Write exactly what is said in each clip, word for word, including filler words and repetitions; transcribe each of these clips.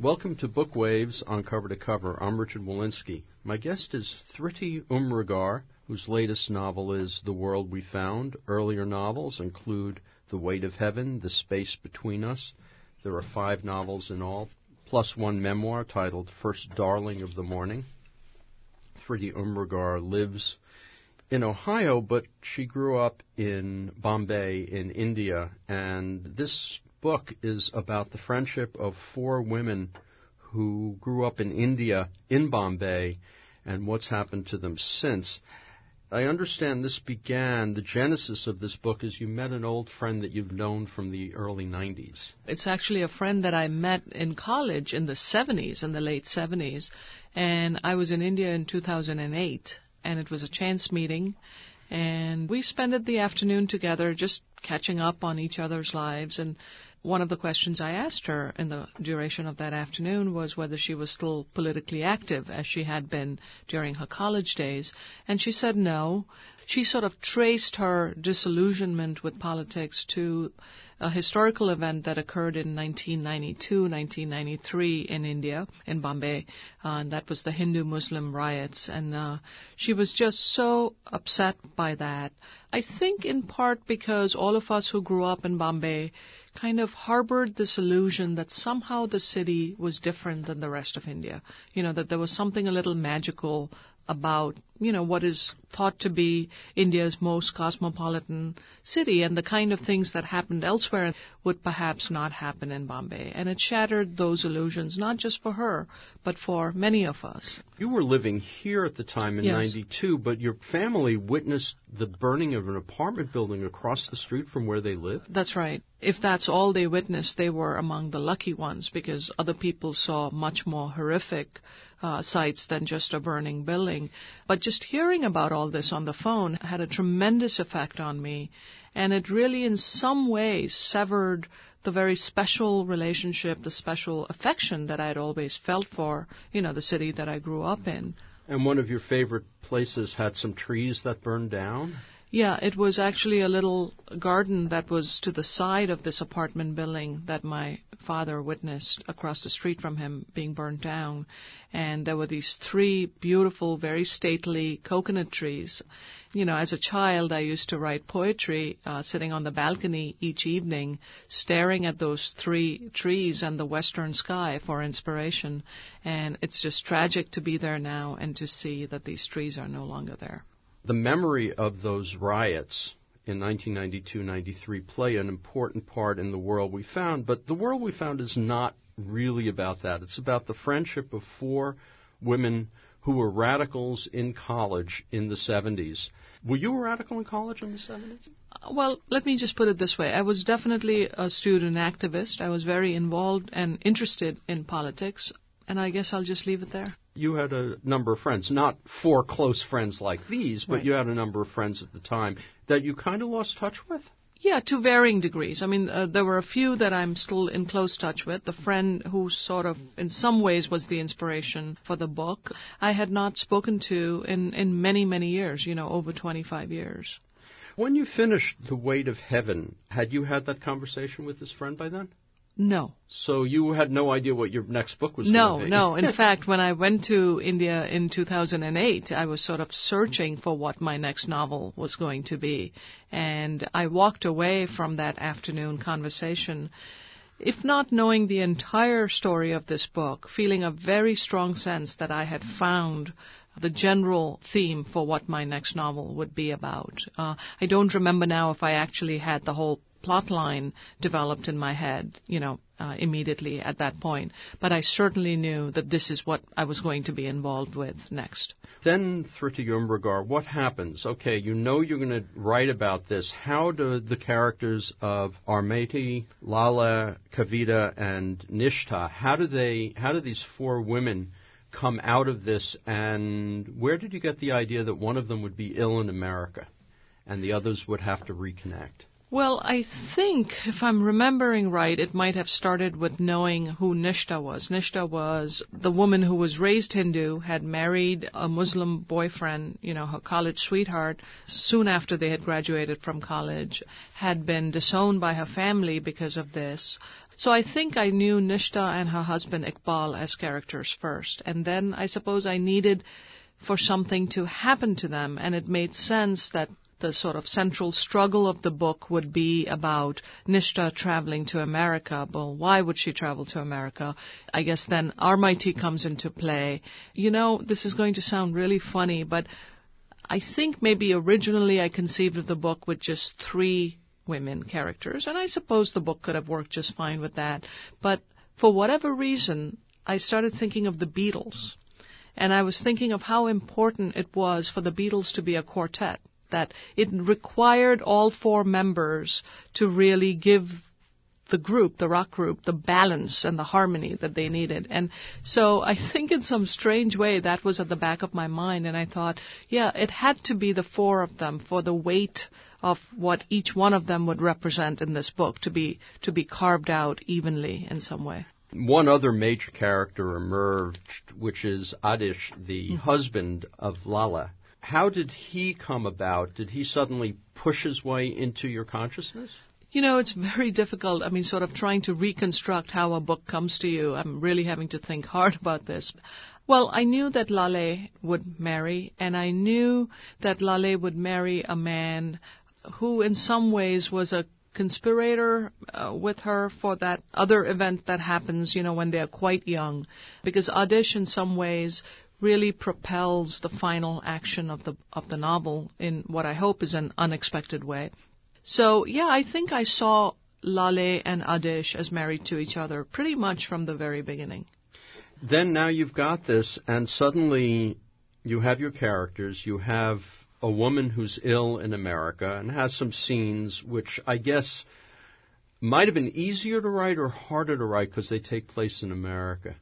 Welcome to Book Waves on Cover to Cover. I'm Richard Walensky. My guest is Thrity Umrigar, whose latest novel is The World We Found. Earlier novels include The Weight of Heaven, The Space Between Us. There are five novels in all, plus one memoir titled First Darling of the Morning. Thrity Umrigar lives in Ohio, but she grew up in Bombay in India, and this book is about the friendship of four women who grew up in India, in Bombay, and what's happened to them since. I understand this began, the genesis of this book is you met an old friend that you've known from the early nineties. It's actually a friend that I met in college in the seventies, in the late seventies, and I was in India in two thousand eight, and it was a chance meeting, and we spent the afternoon together just catching up on each other's lives. And one of the questions I asked her in the duration of that afternoon was whether she was still politically active as she had been during her college days. And she said no. She sort of traced her disillusionment with politics to a historical event that occurred in nineteen ninety-two, nineteen ninety-three in India, in Bombay, uh, and that was the Hindu-Muslim riots. And uh, she was just so upset by that. I think in part because all of us who grew up in Bombay kind of harbored this illusion that somehow the city was different than the rest of India. You know, that there was something a little magical about, you know, what is thought to be India's most cosmopolitan city, and the kind of things that happened elsewhere would perhaps not happen in Bombay. And it shattered those illusions, not just for her, but for many of us. You were living here at the time in Yes. ninety-two, but your family witnessed the burning of an apartment building across the street from where they lived? That's right. If that's all they witnessed, they were among the lucky ones, because other people saw much more horrific uh, sights than just a burning building. But just hearing about all this on the phone had a tremendous effect on me, and it really in some ways severed the very special relationship, the special affection that I had always felt for, you know, the city that I grew up in. And one of your favorite places had some trees that burned down? Yeah, it was actually a little garden that was to the side of this apartment building that my father witnessed across the street from him being burned down. And there were these three beautiful, very stately coconut trees. You know, as a child, I used to write poetry uh, sitting on the balcony each evening, staring at those three trees and the western sky for inspiration. And it's just tragic to be there now and to see that these trees are no longer there. The memory of those riots in nineteen ninety-two ninety-three play an important part in The World We Found, but The World We Found is not really about that. It's about the friendship of four women who were radicals in college in the seventies. Were you a radical in college in the seventies? Well, let me just put it this way. I was definitely a student activist. I was very involved and interested in politics, and I guess I'll just leave it there. You had a number of friends, not four close friends like these, but Right. you had a number of friends at the time that you kind of lost touch with? Yeah, to varying degrees. I mean, uh, there were a few that I'm still in close touch with. The friend who sort of, in some ways, was the inspiration for the book, I had not spoken to in, in many, many years, you know, over twenty-five years. When you finished The Weight of Heaven, had you had that conversation with this friend by then? No. So you had no idea what your next book was No, going to be? no. In fact, when I went to India in two thousand eight, I was sort of searching for what my next novel was going to be. And I walked away from that afternoon conversation, if not knowing the entire story of this book, feeling a very strong sense that I had found the general theme for what my next novel would be about. Uh, I don't remember now if I actually had the whole plot line developed in my head, you know, uh, immediately at that point. But I certainly knew that this is what I was going to be involved with next. Then, Thrity Umrigar, what happens? Okay, you know you're going to write about this. How do the characters of Armati, Lala, Kavita, and Nishtha, how do they, how do these four women come out of this, and where did you get the idea that one of them would be ill in America and the others would have to reconnect? Well, I think, if I'm remembering right, it might have started with knowing who Nishtha was. Nishtha was the woman who was raised Hindu, had married a Muslim boyfriend, you know, her college sweetheart, soon after they had graduated from college, had been disowned by her family because of this. So I think I knew Nishta and her husband Iqbal as characters first. And then I suppose I needed for something to happen to them. And it made sense that the sort of central struggle of the book would be about Nishta traveling to America. Well, why would she travel to America? I guess then Armaiti comes into play. You know, this is going to sound really funny, but I think maybe originally I conceived of the book with just three women characters, and I suppose the book could have worked just fine with that. But for whatever reason, I started thinking of the Beatles, and I was thinking of how important it was for the Beatles to be a quartet, that it required all four members to really give the group, the rock group, the balance and the harmony that they needed. And so I think in some strange way that was at the back of my mind, and I thought, yeah, it had to be the four of them for the weight of what each one of them would represent in this book to be to be carved out evenly in some way. One other major character emerged, which is Adish, the mm-hmm. husband of Lala. How did he come about? Did he suddenly push his way into your consciousness? You know, it's very difficult. I mean, sort of trying to reconstruct how a book comes to you. I'm really having to think hard about this. Well, I knew that Lale would marry, and I knew that Lale would marry a man who in some ways was a conspirator uh, with her for that other event that happens, you know, when they're quite young. Because Adish in some ways really propels the final action of the of the novel in what I hope is an unexpected way. So, yeah, I think I saw Lale and Adish as married to each other pretty much from the very beginning. Then now you've got this, and suddenly you have your characters. You have a woman who's ill in America and has some scenes which I guess might have been easier to write or harder to write because they take place in America.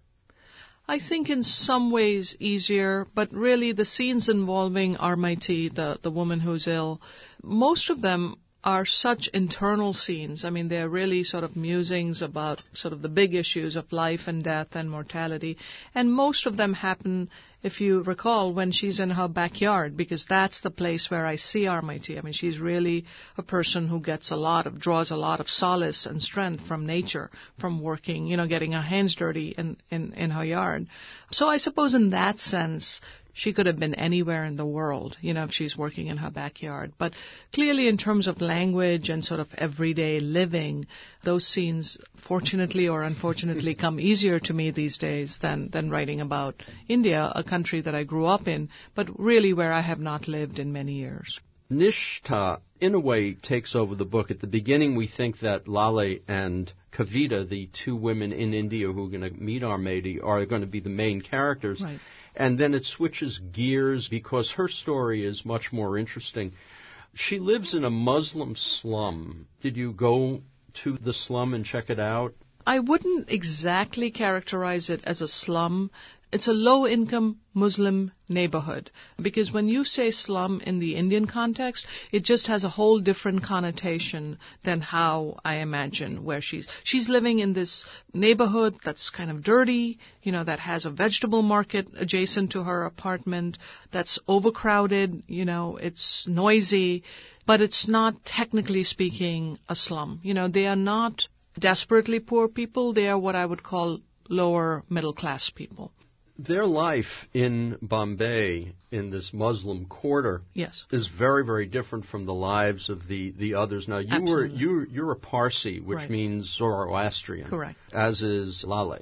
I think in some ways easier, but really the scenes involving Armaiti, the, the woman who's ill, most of them are such internal scenes. I mean, they're really sort of musings about sort of the big issues of life and death and mortality. And most of them happen, if you recall, when she's in her backyard, because that's the place where I see Armaiti. I mean, she's really a person who gets a lot of, draws a lot of solace and strength from nature, from working, you know, getting her hands dirty in, in, in her yard. So I suppose in that sense, she could have been anywhere in the world, you know, if she's working in her backyard. But clearly in terms of language and sort of everyday living, those scenes, fortunately or unfortunately, come easier to me these days than, than writing about India, a country that I grew up in, but really where I have not lived in many years. Nishta, in a way, takes over the book. At the beginning, we think that Lale and Kavita, the two women in India who are going to meet Armaiti, are going to be the main characters. Right. And then it switches gears because her story is much more interesting. She lives in a Muslim slum. Did you go to the slum and check it out? I wouldn't exactly characterize it as a slum. It's a low-income Muslim neighborhood, because when you say slum in the Indian context, it just has a whole different connotation than how I imagine where she's. She's living in this neighborhood that's kind of dirty, you know, that has a vegetable market adjacent to her apartment, that's overcrowded, you know, it's noisy, but it's not, technically speaking, a slum. You know, they are not desperately poor people. They are what I would call lower middle-class people. Their life in Bombay, in this Muslim quarter, yes, is very, very different from the lives of the, the others. Now, you Absolutely. were you you're a Parsi, which right. means Zoroastrian. Correct. As is Lale.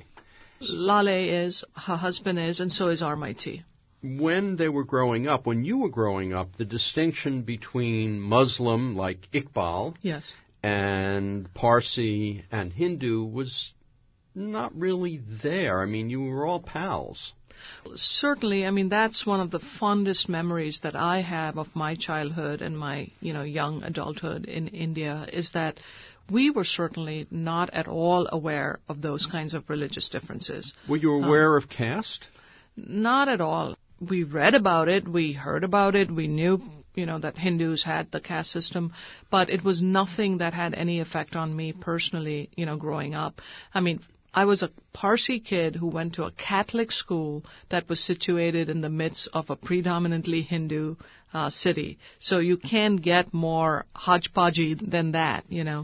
Lale is, her husband is, and so is Armaiti. When they were growing up, when you were growing up, the distinction between Muslim, like Iqbal, yes, and Parsi and Hindu was not really there. I mean, you were all pals. Certainly. I mean, that's one of the fondest memories that I have of my childhood and my, you know, young adulthood in India, is that we were certainly not at all aware of those kinds of religious differences. Were you aware um, of caste? Not at all. We read about it. We heard about it. We knew, you know, that Hindus had the caste system, but it was nothing that had any effect on me personally, you know, growing up. I mean, I was a Parsi kid who went to a Catholic school that was situated in the midst of a predominantly Hindu uh, city. So you can't get more hodgepodgey than that, you know.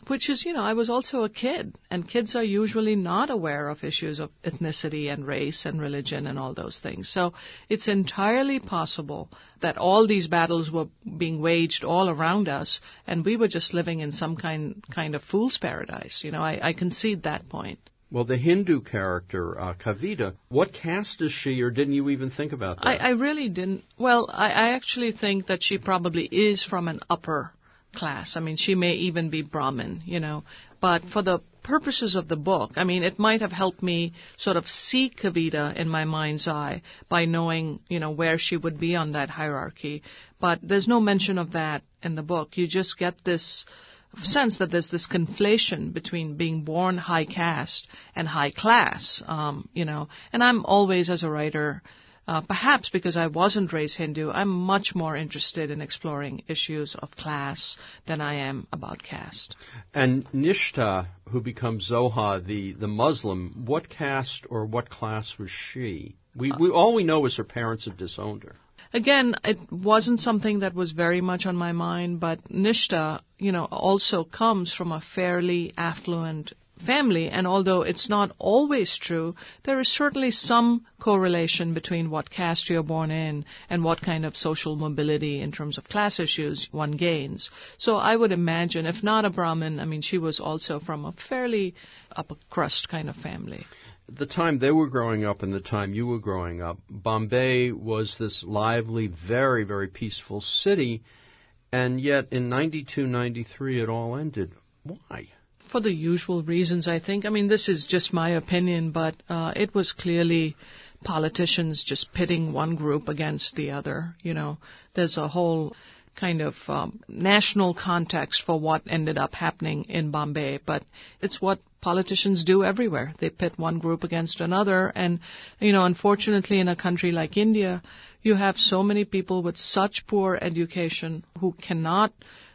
which is, you know, I was also a kid, and kids are usually not aware of issues of ethnicity and race and religion and all those things. So it's entirely possible that all these battles were being waged all around us, and we were just living in some kind kind of fool's paradise. You know, I, I concede that point. Well, the Hindu character, uh, Kavita, what caste is she, or didn't you even think about that? I, I really didn't. Well, I, I actually think that she probably is from an upper class. I mean, she may even be Brahmin, you know. But for the purposes of the book, I mean, it might have helped me sort of see Kavita in my mind's eye by knowing, you know, where she would be on that hierarchy. But there's no mention of that in the book. You just get this sense that there's this conflation between being born high caste and high class, um, you know. And I'm always, as a writer, uh, perhaps because I wasn't raised Hindu, I'm much more interested in exploring issues of class than I am about caste. And Nishta, who becomes Zoha, the, the Muslim, what caste or what class was she? We, we all we know is her parents have disowned her. Again, it wasn't something that was very much on my mind, but Nishta, you know, also comes from a fairly affluent family, and although it's not always true, there is certainly some correlation between what caste you're born in and what kind of social mobility in terms of class issues one gains. So I would imagine, if not a Brahmin, I mean, she was also from a fairly upper crust kind of family. The time they were growing up and the time you were growing up, Bombay was this lively, very, very peaceful city, and yet in ninety-two, ninety-three it all ended. Why? For the usual reasons, I think. I mean, this is just my opinion, but uh, it was clearly politicians just pitting one group against the other. You know, there's a whole kind of um, national context for what ended up happening in Bombay, but it's what politicians do everywhere. They pit one group against another, and, you know, unfortunately in a country like India, you have so many people with such poor education who cannot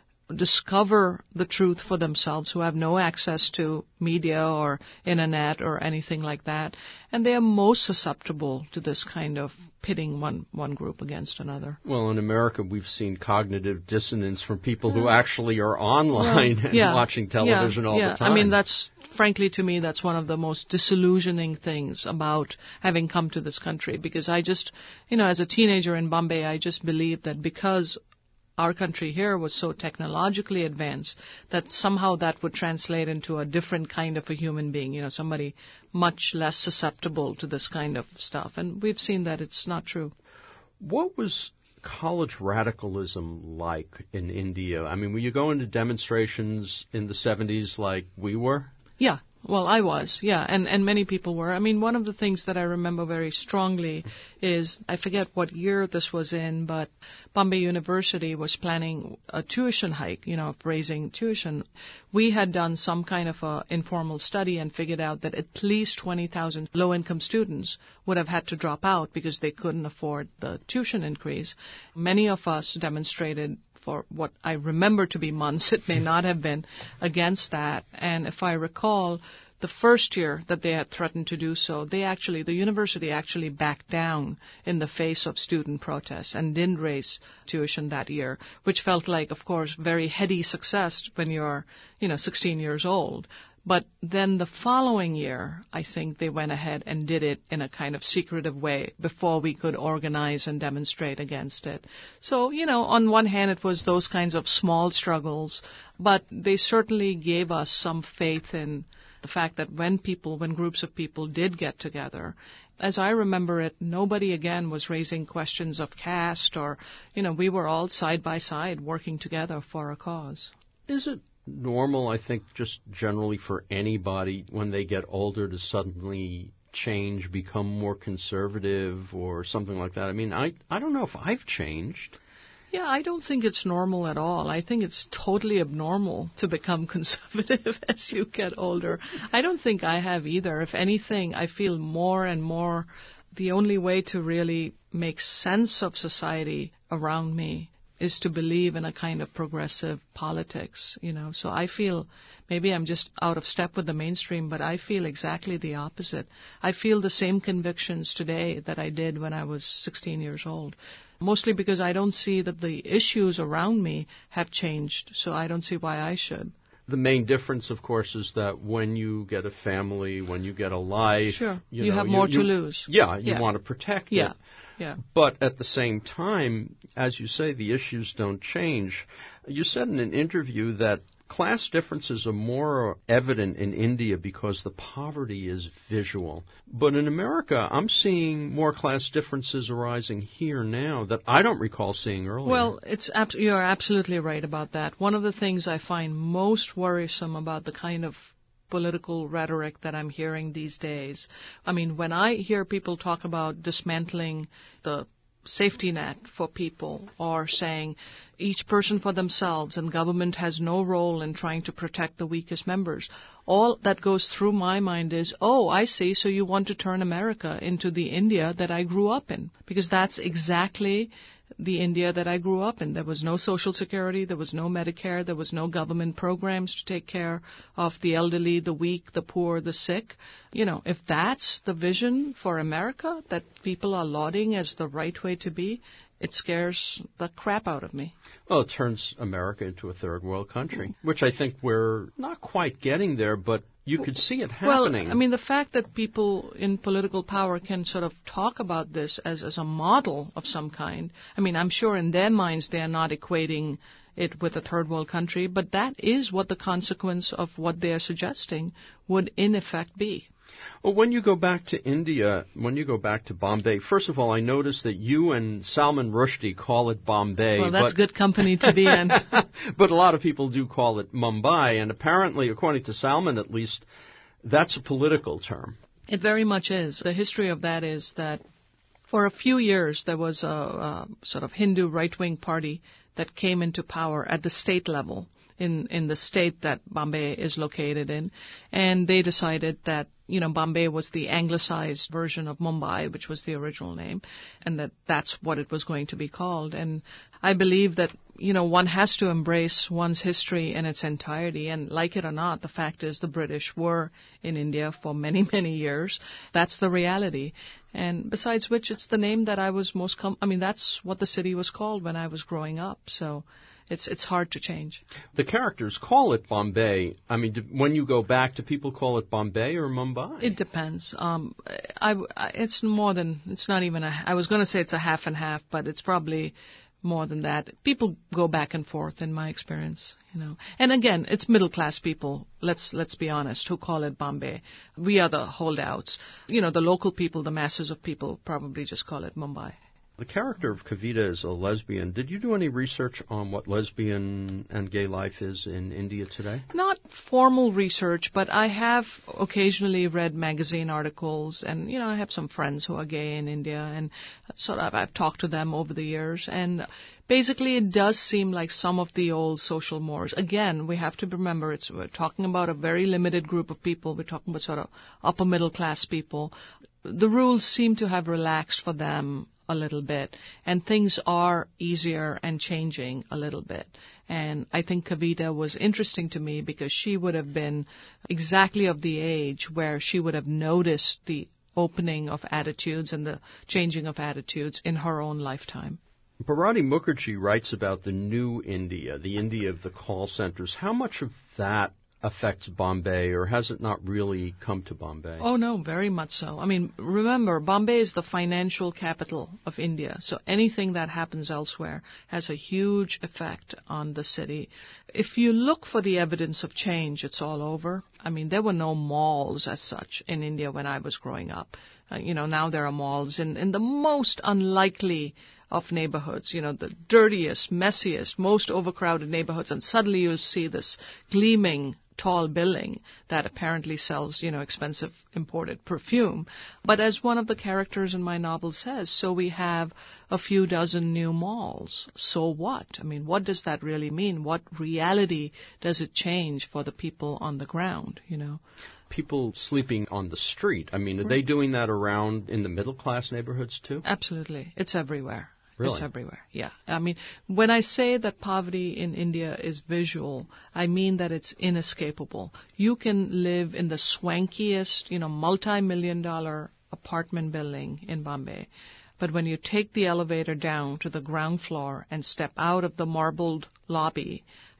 discover the truth for themselves, who have no access to media or internet or anything like that, and they are most susceptible to this kind of pitting one, one group against another. Well, in America, we've seen cognitive dissonance from people who actually are online well, and yeah, watching television yeah, all yeah. the time. I mean, that's, frankly, to me, that's one of the most disillusioning things about having come to this country, because I just, you know, as a teenager in Bombay, I just believed that because our country here was so technologically advanced that somehow that would translate into a different kind of a human being, you know, somebody much less susceptible to this kind of stuff. And we've seen that it's not true. What was college radicalism like in India? I mean, were you going to demonstrations in the seventies like we were? Yeah. Well, I was, yeah, and, and many people were. I mean, one of the things that I remember very strongly is, I forget what year this was in, but Bombay University was planning a tuition hike, you know, of raising tuition. We had done some kind of a informal study and figured out that at least twenty thousand low-income students would have had to drop out because they couldn't afford the tuition increase. Many of us demonstrated for what I remember to be months, it may not have been, against that. And if I recall, the first year that they had threatened to do so, they actually, the university actually backed down in the face of student protests and didn't raise tuition that year, which felt like, of course, very heady success when you're, you know, sixteen years old. But then the following year, I think they went ahead and did it in a kind of secretive way before we could organize and demonstrate against it. So, you know, on one hand, it was those kinds of small struggles, but they certainly gave us some faith in the fact that when people, when groups of people did get together, as I remember it, nobody again was raising questions of caste or, you know, we were all side by side working together for a cause. Is it normal, I think, just generally for anybody when they get older to suddenly change, become more conservative or something like that? I mean, I, I don't know if I've changed. Yeah, I don't think it's normal at all. I think it's totally abnormal to become conservative as you get older. I don't think I have either. If anything, I feel more and more the only way to really make sense of society around me is to believe in a kind of progressive politics, you know. So I feel, maybe I'm just out of step with the mainstream, but I feel exactly the opposite. I feel the same convictions today that I did when I was sixteen years old, mostly because I don't see that the issues around me have changed, so I don't see why I should. The main difference, of course, is that when you get a family, when you get a life, sure. you, you know, have you, more you, to lose. Yeah, you yeah. want to protect yeah. it. Yeah. But at the same time, as you say, the issues don't change. You said in an interview that class differences are more evident in India because the poverty is visual. But in America, I'm seeing more class differences arising here now that I don't recall seeing earlier. Well, it's ab- you're absolutely right about that. One of the things I find most worrisome about the kind of political rhetoric that I'm hearing these days, I mean, when I hear people talk about dismantling the safety net for people or saying each person for themselves and government has no role in trying to protect the weakest members, all that goes through my mind is, oh, I see, so you want to turn America into the India that I grew up in. Because that's exactly the India that I grew up in. There was no Social Security, there was no Medicare, there was no government programs to take care of the elderly, the weak, the poor, the sick. You know, if that's the vision for America that people are lauding as the right way to be, it scares the crap out of me. Well, it turns America into a third world country, which I think we're not quite getting there, but you could see it happening. Well, I mean, the fact that people in political power can sort of talk about this as, as a model of some kind, I mean, I'm sure in their minds they are not equating it with a third world country, but that is what the consequence of what they are suggesting would in effect be. Well, when you go back to India, when you go back to Bombay, first of all, I noticed that you and Salman Rushdie call it Bombay. Well, that's but, good company to be in. But a lot of people do call it Mumbai, and apparently, according to Salman at least, that's a political term. It very much is. The history of that is that for a few years there was a, a sort of Hindu right-wing party that came into power at the state level in, in the state that Bombay is located in, and they decided that you know, Bombay was the anglicized version of Mumbai, which was the original name, and that that's what it was going to be called. And I believe that, you know, one has to embrace one's history in its entirety. And like it or not, the fact is the British were in India for many, many years. That's the reality. And besides which, it's the name that I was most, com- I mean, that's what the city was called when I was growing up. So It's it's hard to change. The characters call it Bombay. I mean, do, when you go back, do people call it Bombay or Mumbai? It depends. Um, I, I, it's more than, it's not even a, I was going to say it's a half and half, but it's probably more than that. People go back and forth in my experience, you know. And again, it's middle class people, let's let's be honest, who call it Bombay. We are the holdouts. You know, the local people, the masses of people probably just call it Mumbai. The character of Kavita is a lesbian. Did you do any research on what lesbian and gay life is in India today? Not formal research, but I have occasionally read magazine articles, and, you know, I have some friends who are gay in India, and sort of I've talked to them over the years, and basically it does seem like some of the old social mores. Again, we have to remember it's we're talking about a very limited group of people. We're talking about sort of upper middle class people. The rules seem to have relaxed for them a little bit, and things are easier and changing a little bit. And I think Kavita was interesting to me because she would have been exactly of the age where she would have noticed the opening of attitudes and the changing of attitudes in her own lifetime. Bharati Mukherjee writes about the new India, the India of the call centers. How much of that affects Bombay, or has it not really come to Bombay? Oh, no, very much so. I mean, remember, Bombay is the financial capital of India, so anything that happens elsewhere has a huge effect on the city. If you look for the evidence of change, it's all over. I mean, there were no malls as such in India when I was growing up. Uh, you know, now there are malls in, in the most unlikely of neighborhoods, you know, the dirtiest, messiest, most overcrowded neighborhoods, and suddenly you see this gleaming tall building that apparently sells, you know, expensive imported perfume. But as one of the characters in my novel says, so we have a few dozen new malls. So what? I mean, what does that really mean? What reality does it change for the people on the ground, you know? People sleeping on the street. I mean, are they doing that around in the middle-class neighborhoods, too? Absolutely. It's everywhere. Really? It's everywhere, yeah. I mean, when I say that poverty in India is visual, I mean that it's inescapable. You can live in the swankiest, you know, multi-million dollar apartment building in Bombay, but when you take the elevator down to the ground floor and step out of the marbled lobby,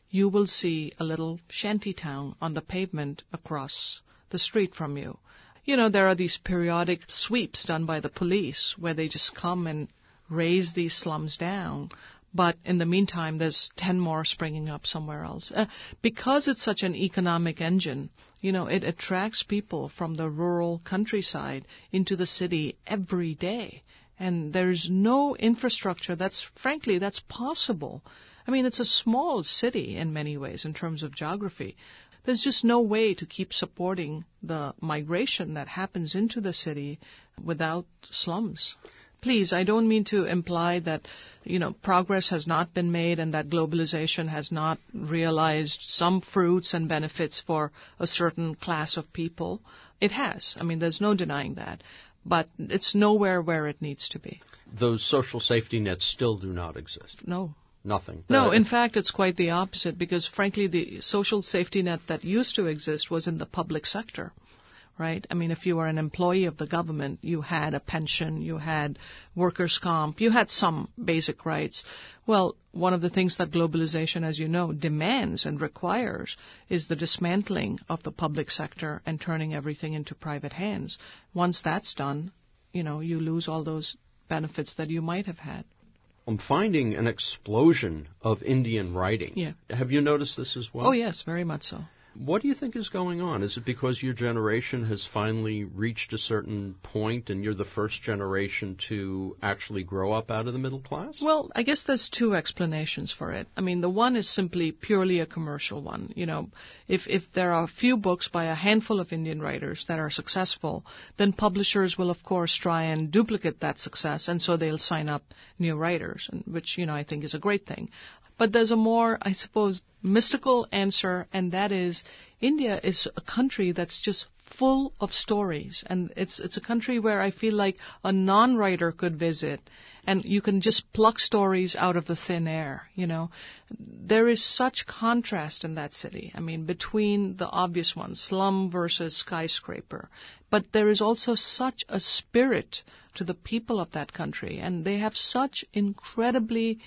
you will see a little shanty town on the pavement across the street from you. You know, there are these periodic sweeps done by the police where they just come and raise these slums down. But in the meantime, there's ten more springing up somewhere else. Uh, because it's such an economic engine, you know, it attracts people from the rural countryside into the city every day. And there's no infrastructure that's, frankly, that's possible. I mean, it's a small city in many ways in terms of geography. There's just no way to keep supporting the migration that happens into the city without slums. Please, I don't mean to imply that, you know, progress has not been made and that globalization has not realized some fruits and benefits for a certain class of people. It has. I mean, there's no denying that. But it's nowhere where it needs to be. Those social safety nets still do not exist. No. Nothing. No, Uh, in fact, it's quite the opposite because, frankly, the social safety net that used to exist was in the public sector. Right? I mean, if you were an employee of the government, you had a pension, you had workers' comp, you had some basic rights. Well, one of the things that globalization, as you know, demands and requires is the dismantling of the public sector and turning everything into private hands. Once that's done, you know, you lose all those benefits that you might have had. I'm finding an explosion of Indian writing. Yeah. Have you noticed this as well? Oh, yes, very much so. What do you think is going on? Is it because your generation has finally reached a certain point and you're the first generation to actually grow up out of the middle class? Well, I guess there's two explanations for it. I mean, the one is simply purely a commercial one. You know, if, if there are a few books by a handful of Indian writers that are successful, then publishers will, of course, try and duplicate that success, and so they'll sign up new writers, which, you know, I think is a great thing. But there's a more, I suppose, mystical answer, and that is India is a country that's just full of stories. And it's it's a country where I feel like a non-writer could visit, and you can just pluck stories out of the thin air, you know. There is such contrast in that city. I mean, between the obvious ones, slum versus skyscraper. But there is also such a spirit to the people of that country, and they have such incredibly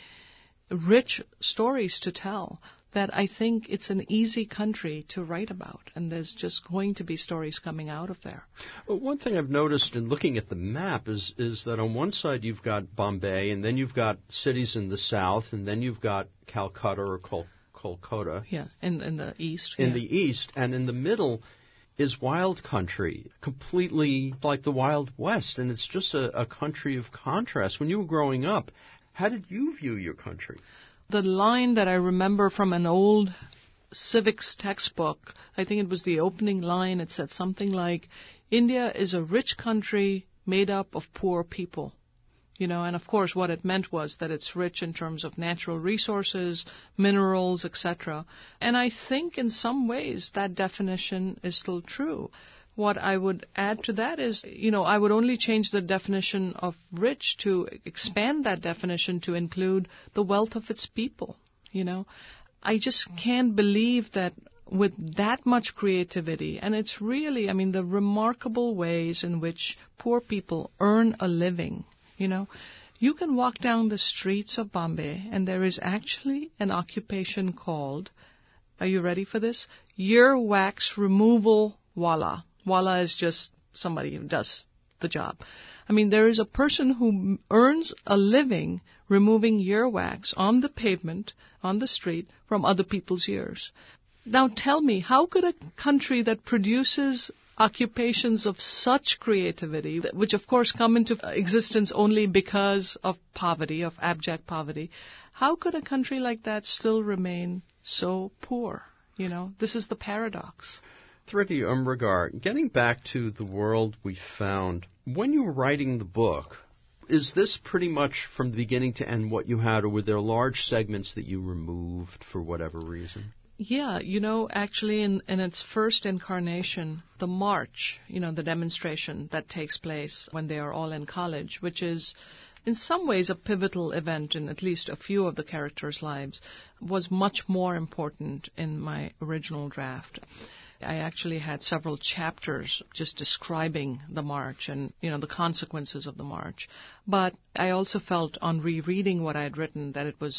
rich stories to tell that I think it's an easy country to write about, and there's just going to be stories coming out of there. Well, one thing I've noticed in looking at the map is is that on one side you've got Bombay, and then you've got cities in the south, and then you've got Calcutta or Col- Kolkata. Yeah, in, in the east. In yeah. the east, and in the middle is wild country, completely like the Wild West, and it's just a, a country of contrast. When you were growing up, how did you view your country? The line that I remember from an old civics textbook, I think it was the opening line, it said something like, India is a rich country made up of poor people. You know, and of course what it meant was that it's rich in terms of natural resources, minerals, et cetera. And I think in some ways that definition is still true. What I would add to that is, you know, I would only change the definition of rich to expand that definition to include the wealth of its people, you know. I just can't believe that with that much creativity, and it's really, I mean, the remarkable ways in which poor people earn a living, you know. You can walk down the streets of Bombay, and there is actually an occupation called, are you ready for this? Earwax removal wala. Wala is just somebody who does the job. I mean, there is a person who earns a living removing earwax on the pavement, on the street, from other people's ears. Now tell me, how could a country that produces occupations of such creativity, which of course come into existence only because of poverty, of abject poverty, how could a country like that still remain so poor? You know, this is the paradox. Thrity Umrigar, getting back to the world we found, when you were writing the book, is this pretty much from the beginning to end what you had, or were there large segments that you removed for whatever reason? Yeah, you know, actually in, in its first incarnation, the march, you know, the demonstration that takes place when they are all in college, which is in some ways a pivotal event in at least a few of the characters' lives, was much more important in my original draft. I actually had several chapters just describing the march and, you know, the consequences of the march. But I also felt on rereading what I had written that it was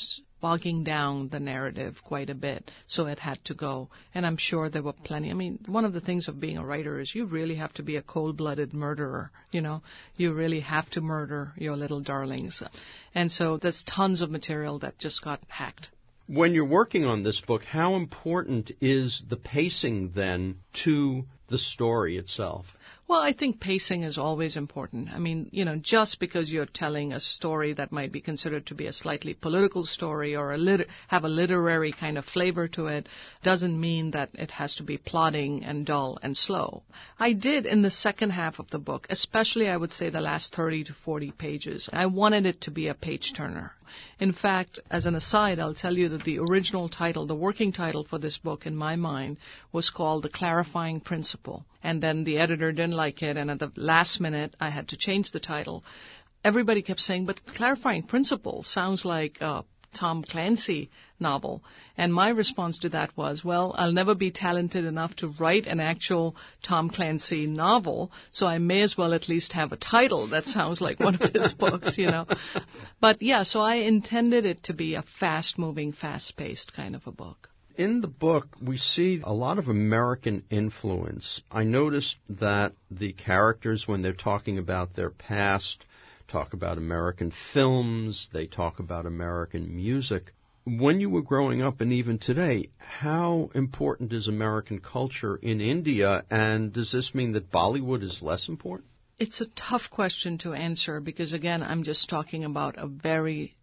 bogging down the narrative quite a bit, so it had to go. And I'm sure there were plenty. I mean, one of the things of being a writer is you really have to be a cold-blooded murderer, you know. You really have to murder your little darlings. And so there's tons of material that just got hacked. When you're working on this book, how important is the pacing then to the story itself? Well, I think pacing is always important. I mean, you know, just because you're telling a story that might be considered to be a slightly political story or a lit- have a literary kind of flavor to it doesn't mean that it has to be plodding and dull and slow. I did in the second half of the book, especially I would say the last thirty to forty pages, I wanted it to be a page-turner. In fact, as an aside, I'll tell you that the original title, the working title for this book in my mind, was called The Clarifying Principle. And then the editor didn't like it, and at the last minute, I had to change the title. Everybody kept saying, but Clarifying Principle sounds like a Tom Clancy novel. And my response to that was, well, I'll never be talented enough to write an actual Tom Clancy novel, so I may as well at least have a title that sounds like one of his books, you know. But yeah, so I intended it to be a fast-moving, fast-paced kind of a book. In the book, we see a lot of American influence. I noticed that the characters, when they're talking about their past, talk about American films, they talk about American music. When you were growing up and even today, how important is American culture in India, and does this mean that Bollywood is less important? It's a tough question to answer because, again, I'm just talking about a very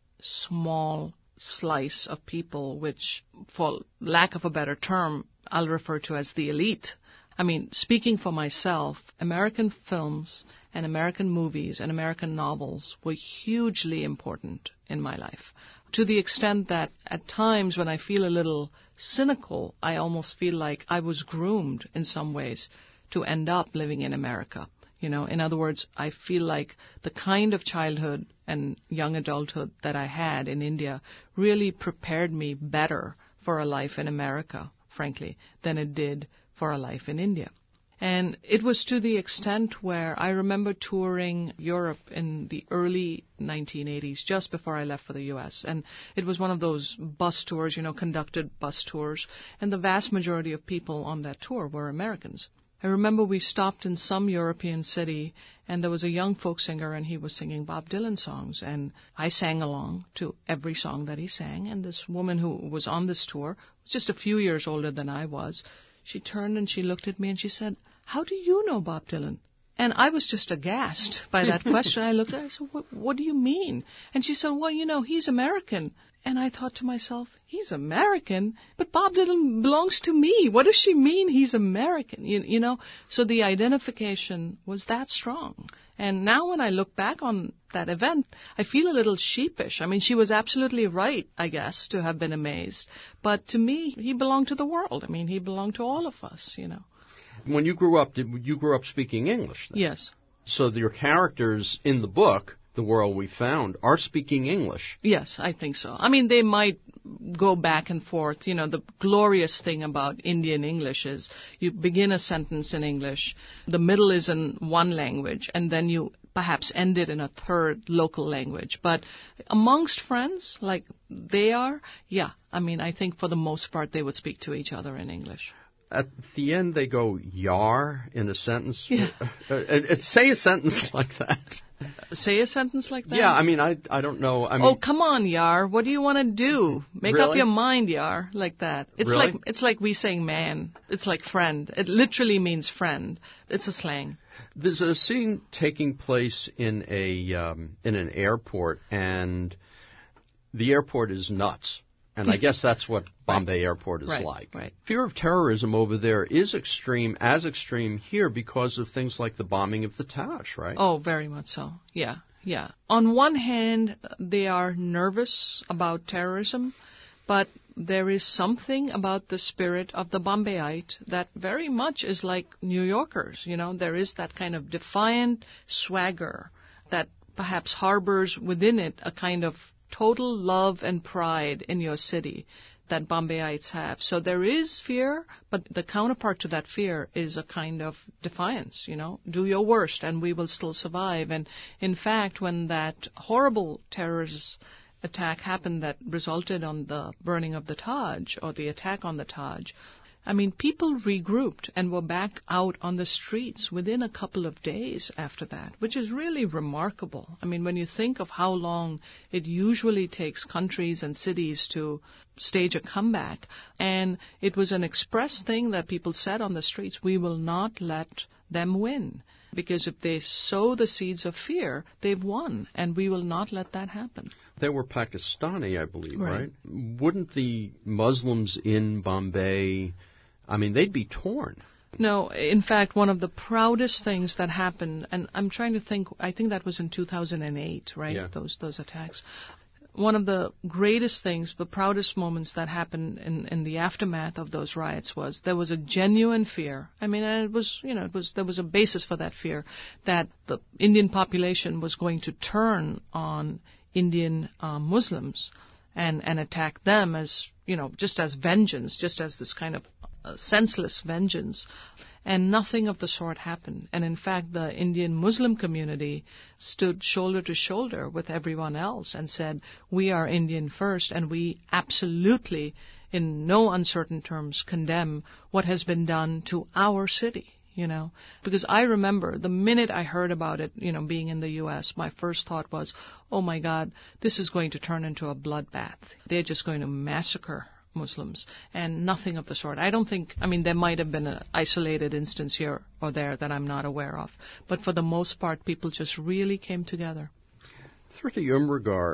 small slice of people, which, for lack of a better term, I'll refer to as the elite. I mean, speaking for myself, American films and American movies and American novels were hugely important in my life, to the extent that at times when I feel a little cynical, I almost feel like I was groomed in some ways to end up living in America. You know, in other words, I feel like the kind of childhood and young adulthood that I had in India really prepared me better for a life in America, frankly, than it did for a life in India. And it was to the extent where I remember touring Europe in the early nineteen eighties, just before I left for the U S. And it was one of those bus tours, you know, conducted bus tours. And the vast majority of people on that tour were Americans. I remember we stopped in some European city, and there was a young folk singer, and he was singing Bob Dylan songs. And I sang along to every song that he sang. And this woman who was on this tour, just a few years older than I was, she turned and she looked at me and she said, "How do you know Bob Dylan?" And I was just aghast by that question. I looked at her, I said, what, what do you mean? And she said, well, you know, he's American. And I thought to myself, he's American? But Bob Dylan belongs to me. What does she mean he's American? You, you know, so the identification was that strong. And now when I look back on that event, I feel a little sheepish. I mean, she was absolutely right, I guess, to have been amazed. But to me, he belonged to the world. I mean, he belonged to all of us, you know. When you grew up, did you grew up speaking English then? Yes. So your characters in the book, The World We Found, are speaking English. Yes, I think so. I mean, they might go back and forth. You know, the glorious thing about Indian English is you begin a sentence in English, the middle is in one language, and then you perhaps end it in a third local language. But amongst friends, like they are, yeah, I mean, I think for the most part they would speak to each other in English. At the end, they go yar in a sentence. Yeah. Uh, uh, say a sentence like that. Say a sentence like that? Yeah, I mean, I I don't know. I mean, oh, come on, Yar. What do you want to do? Make really? up your mind, Yar, like that. It's really? like it's like we saying man. It's like friend. It literally means friend. It's a slang. There's a scene taking place in a um, in an airport, and the airport is nuts. And I guess that's what Bombay right. Airport is right. like. Right. Fear of terrorism over there is extreme, as extreme here because of things like the bombing of the Taj, right? Oh, very much so. Yeah, yeah. On one hand, they are nervous about terrorism, but there is something about the spirit of the Bombayite that very much is like New Yorkers. You know, there is that kind of defiant swagger that perhaps harbors within it a kind of total love and pride in your city that Bombayites have. So there is fear, but the counterpart to that fear is a kind of defiance, you know. Do your worst and we will still survive. And in fact, when that horrible terrorist attack happened that resulted on the burning of the Taj, or the attack on the Taj, I mean, people regrouped and were back out on the streets within a couple of days after that, which is really remarkable. I mean, when you think of how long it usually takes countries and cities to stage a comeback, and it was an express thing that people said on the streets, we will not let them win. Because if they sow the seeds of fear, they've won, and we will not let that happen. They were Pakistani, I believe, right? Right? Wouldn't the Muslims in Bombay, I mean, they'd be torn. No, in fact, one of the proudest things that happened, and I'm trying to think, I think that was in two thousand eight, right, Yeah. those those attacks. One of the greatest things, the proudest moments that happened in, in the aftermath of those riots was there was a genuine fear. I mean, and it was, you know, it was there was a basis for that fear that the Indian population was going to turn on Indian uh, Muslims and, and attack them as, you know, just as vengeance, just as this kind of uh, senseless vengeance. And nothing of the sort happened. And in fact, the Indian Muslim community stood shoulder to shoulder with everyone else and said, we are Indian first, and we absolutely, in no uncertain terms, condemn what has been done to our city. You know, because I remember the minute I heard about it, you know, being in the U S, my first thought was, oh my God, this is going to turn into a bloodbath. They're just going to massacre Muslims, and nothing of the sort. I don't think, I mean, there might have been an isolated instance here or there that I'm not aware of, but for the most part, people just really came together. Thrity Umrigar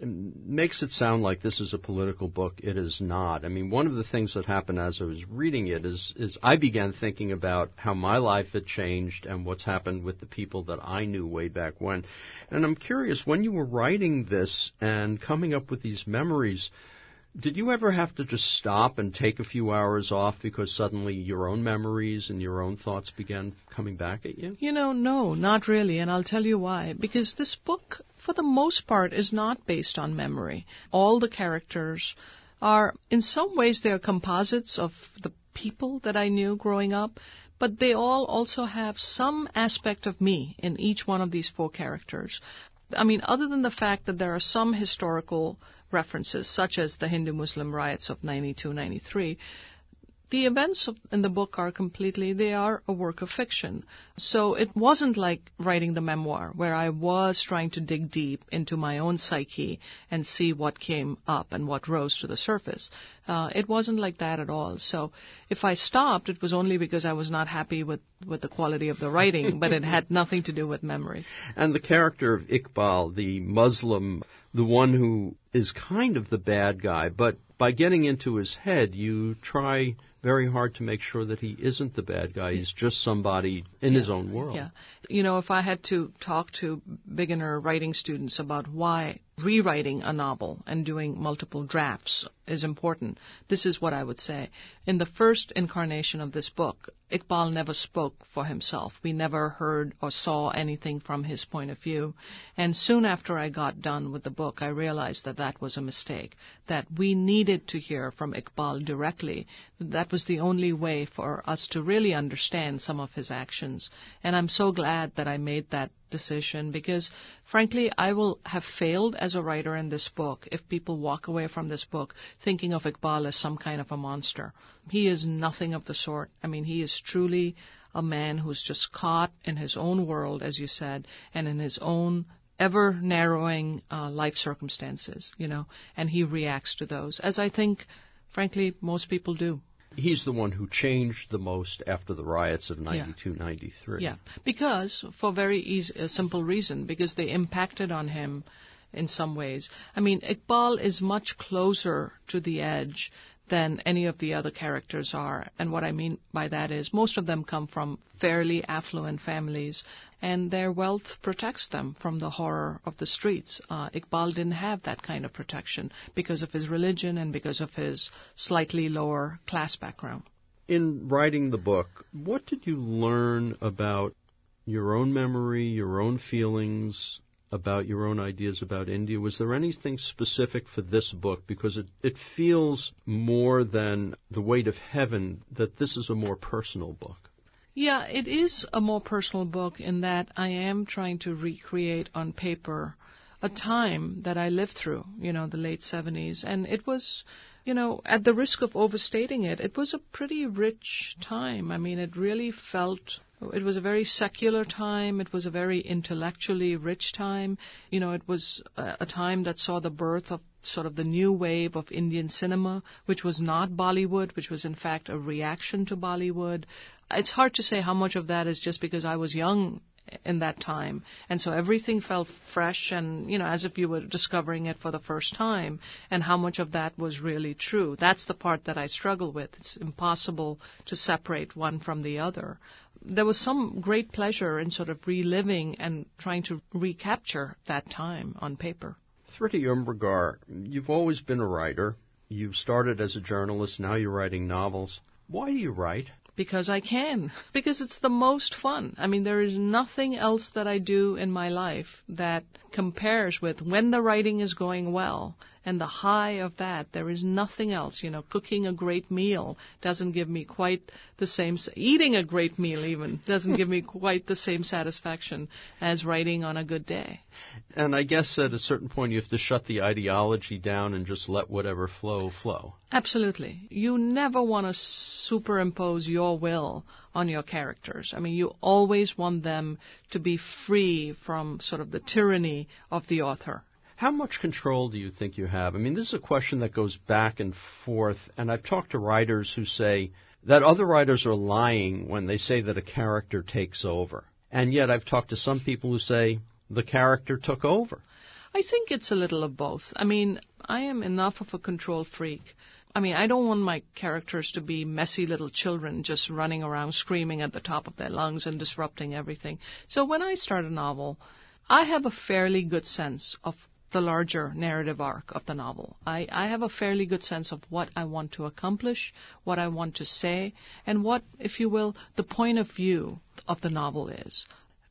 makes it sound like this is a political book. It is not. I mean, one of the things that happened as I was reading it is, is I began thinking about how my life had changed and what's happened with the people that I knew way back when. And I'm curious, when you were writing this and coming up with these memories, did you ever have to just stop and take a few hours off because suddenly your own memories and your own thoughts began coming back at you? You know, no, not really, and I'll tell you why. Because this book, for the most part, is not based on memory. All the characters are, in some ways, they're composites of the people that I knew growing up, but they all also have some aspect of me in each one of these four characters. I mean, other than the fact that there are some historical references, such as the Hindu-Muslim riots of ninety-two ninety-three, the events of, in the book are completely, they are a work of fiction. So it wasn't like writing the memoir, where I was trying to dig deep into my own psyche and see what came up and what rose to the surface. Uh, it wasn't like that at all. So if I stopped, it was only because I was not happy with, with the quality of the writing, but it had nothing to do with memory. And the character of Iqbal, the Muslim, the one who is kind of the bad guy, but by getting into his head, you try very hard to make sure that he isn't the bad guy. He's just somebody in yeah, his own world. Yeah. You know, if I had to talk to beginner writing students about why rewriting a novel and doing multiple drafts is important, this is what I would say. In the first incarnation of this book, Iqbal never spoke for himself. We never heard or saw anything from his point of view. And soon after I got done with the book, I realized that that was a mistake, that we needed to hear from Iqbal directly. That was the only way for us to really understand some of his actions. And I'm so glad that I made that decision, because frankly I will have failed as a writer in this book if people walk away from this book thinking of Iqbal as some kind of a monster. He is nothing of the sort. I mean, he is truly a man who's just caught in his own world, as you said, and in his own ever-narrowing uh, life circumstances, you know, and he reacts to those, as I think, frankly, most people do. He's the one who changed the most after the riots of ninety-two ninety-three. Yeah, because, for very easy, a simple reason, because they impacted on him in some ways. I mean, Iqbal is much closer to the edge than any of the other characters are. And what I mean by that is most of them come from fairly affluent families, and their wealth protects them from the horror of the streets. Uh, Iqbal didn't have that kind of protection because of his religion and because of his slightly lower class background. In writing the book, what did you learn about your own memory, your own feelings, about your own ideas about India? Was there anything specific for this book? Because it, it feels more than The Weight of Heaven, that this is a more personal book. Yeah, it is a more personal book in that I am trying to recreate on paper a time that I lived through, you know, the late seventies. And it was, you know, at the risk of overstating it, it was a pretty rich time. I mean, it really felt, it was a very secular time. It was a very intellectually rich time. You know, it was a, a time that saw the birth of sort of the new wave of Indian cinema, which was not Bollywood, which was in fact a reaction to Bollywood. It's hard to say how much of that is just because I was young in that time, and so everything felt fresh and, you know, as if you were discovering it for the first time, and how much of that was really true. That's the part that I struggle with. It's impossible to separate one from the other. There was some great pleasure in sort of reliving and trying to recapture that time on paper. Thriti Umrigar, you've always been a writer. You started as a journalist, now you're writing novels. Why do you write? Because I can. Because it's the most fun. I mean, there is nothing else that I do in my life that compares with when the writing is going well and the high of that. There is nothing else. You know, cooking a great meal doesn't give me quite the same, eating a great meal even doesn't give me quite the same satisfaction as writing on a good day. And I guess at a certain point you have to shut the ideology down and just let whatever flow, flow. Absolutely. You never want to superimpose your will on your characters. I mean, you always want them to be free from sort of the tyranny of the author. How much control do you think you have? I mean, this is a question that goes back and forth, and I've talked to writers who say that other writers are lying when they say that a character takes over. And yet I've talked to some people who say the character took over. I think it's a little of both. I mean, I am enough of a control freak. I mean, I don't want my characters to be messy little children just running around screaming at the top of their lungs and disrupting everything. So when I start a novel, I have a fairly good sense of the larger narrative arc of the novel. I, I have a fairly good sense of what I want to accomplish, what I want to say, and what, if you will, the point of view of the novel is.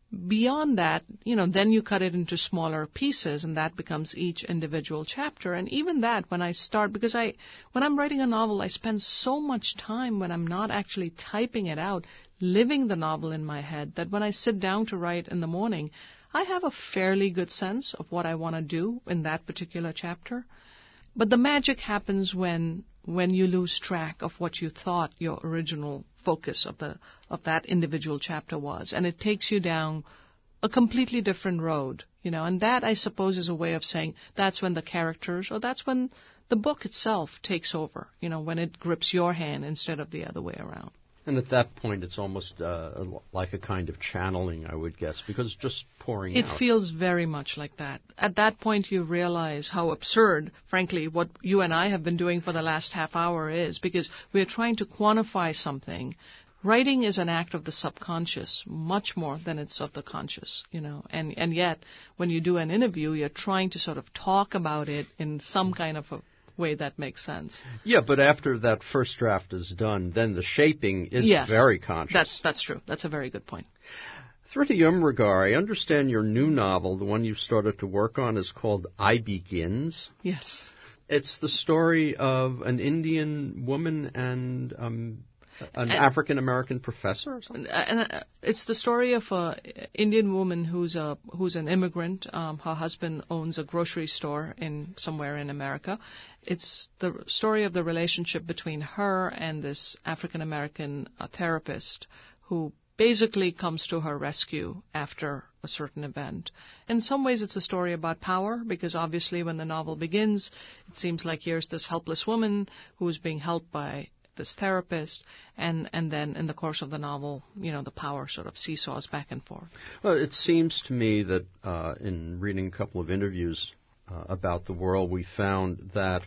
Beyond that, you know, then you cut it into smaller pieces, and that becomes each individual chapter. And even that, when I start, because I, when I'm writing a novel, I spend so much time when I'm not actually typing it out, living the novel in my head, that when I sit down to write in the morning, I have a fairly good sense of what I want to do in that particular chapter. But the magic happens when when you lose track of what you thought your original focus of the of that individual chapter was, and it takes you down a completely different road, you know. And that, I suppose, is a way of saying that's when the characters, or that's when the book itself takes over, you know, when it grips your hand instead of the other way around. And at that point, it's almost uh, like a kind of channeling, I would guess, because it's just pouring it out. It feels very much like that. At that point, you realize how absurd, frankly, what you and I have been doing for the last half hour is, because we're trying to quantify something. Writing is an act of the subconscious, much more than it's of the conscious, you know. And, and yet, when you do an interview, you're trying to sort of talk about it in some kind of a way that makes sense. Yeah, but after that first draft is done, then the shaping is yes, very conscious. That's that's true. That's a very good point. Thriti Umrigar, I understand your new novel, the one you've started to work on, is called I Begins. Yes. It's the story of an Indian woman and um, an and, African-American professor or something? And uh, it's the story of an Indian woman who's a who's an immigrant. Um, her husband owns a grocery store in somewhere in America. It's the story of the relationship between her and this African-American uh, therapist who basically comes to her rescue after a certain event. In some ways, it's a story about power, because obviously when the novel begins, it seems like here's this helpless woman who is being helped by this therapist, and, and then in the course of the novel, you know, the power sort of seesaws back and forth. Well, it seems to me that uh, in reading a couple of interviews uh, about the world, we found that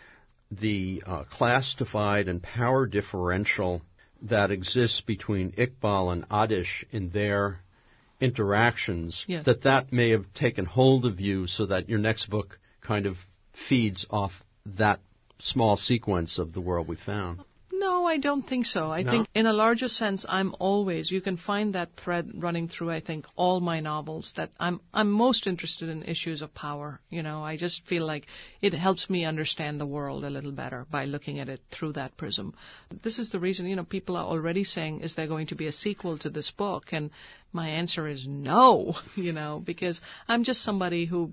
the uh, class divide and power differential that exists between Iqbal and Adish in their interactions, yes. that that may have taken hold of you so that your next book kind of feeds off that small sequence of the world we found. No, I don't think so. I no? think in a larger sense, I'm always, you can find that thread running through, I think, all my novels, that I'm I'm most interested in issues of power. You know, I just feel like it helps me understand the world a little better by looking at it through that prism. This is the reason, you know, people are already saying, is there going to be a sequel to this book? And my answer is no, you know, because I'm just somebody who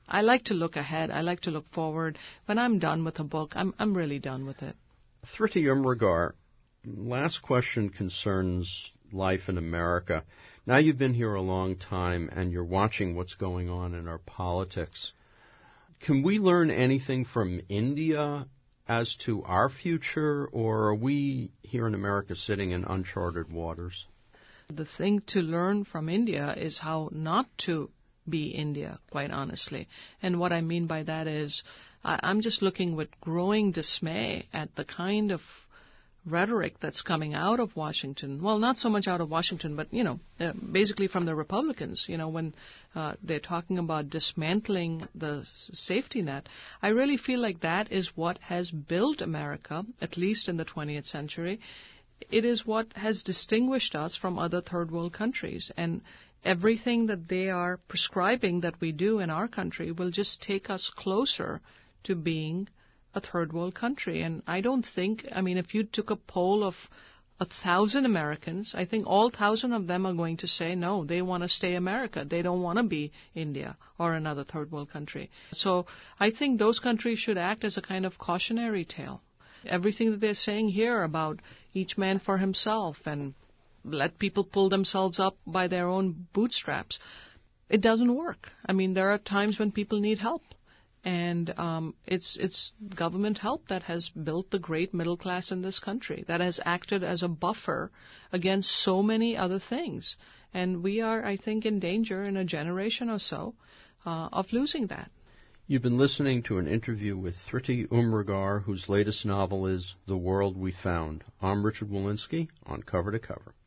I like to look ahead. I like to look forward. When I'm done with a book, I'm I'm really done with it. Thrity Umrigar, last question concerns life in America. Now you've been here a long time and you're watching what's going on in our politics. Can we learn anything from India as to our future, or are we here in America sitting in uncharted waters? The thing to learn from India is how not to be India, quite honestly. And what I mean by that is I, I'm just looking with growing dismay at the kind of rhetoric that's coming out of Washington. Well, not so much out of Washington, but, you know, uh, basically from the Republicans, you know, when uh, they're talking about dismantling the s- safety net. I really feel like that is what has built America, at least in the twentieth century. It is what has distinguished us from other third world countries. And everything that they are prescribing that we do in our country will just take us closer to being a third world country. And I don't think, I mean, if you took a poll of a thousand Americans, I think all thousand of them are going to say no, they want to stay America. They don't want to be India or another third world country. So I think those countries should act as a kind of cautionary tale. Everything that they're saying here about each man for himself and let people pull themselves up by their own bootstraps, it doesn't work. I mean, there are times when people need help. And um, it's it's government help that has built the great middle class in this country, that has acted as a buffer against so many other things. And we are, I think, in danger in a generation or so uh, of losing that. You've been listening to an interview with Thrity Umrigar, whose latest novel is The World We Found. I'm Richard Wolinsky on Cover to Cover.